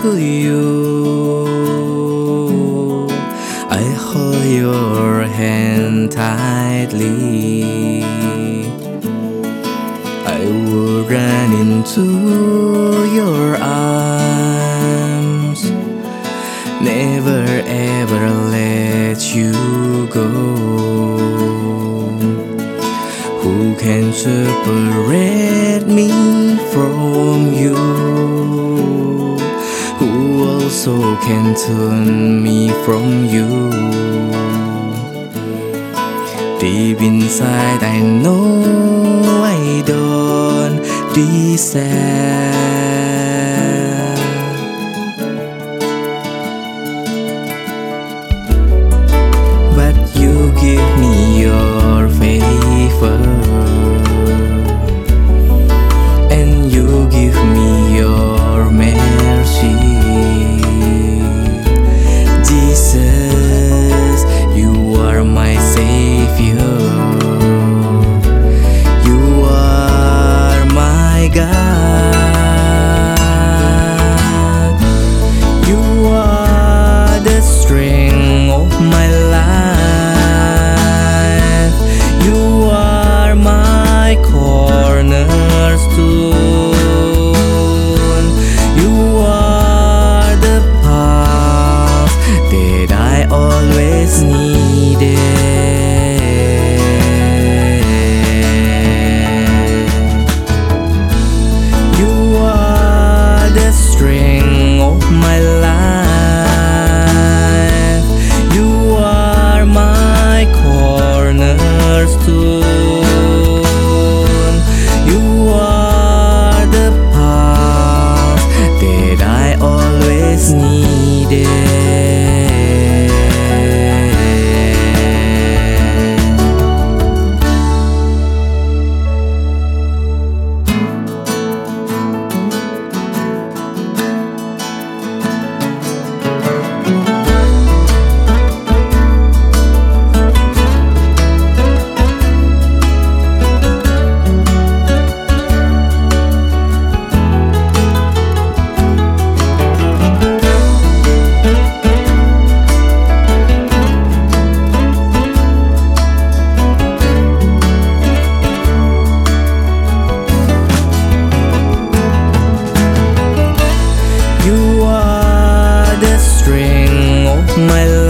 to you. I hold your hand tightly. I will run into your arms, never ever let you go. Who can separate me from you? Who also can turn me from you? Deep inside I know I don't deserve, but you give me your favor, and you give me your mercy. Jesus, you are my Savior. You are my God. You are the strength of my life. You are my cornerstone. You are the path that I always needed. You are the strength of my life. You are my cornerstone. You are the path that I always needed. You are the strength of my life.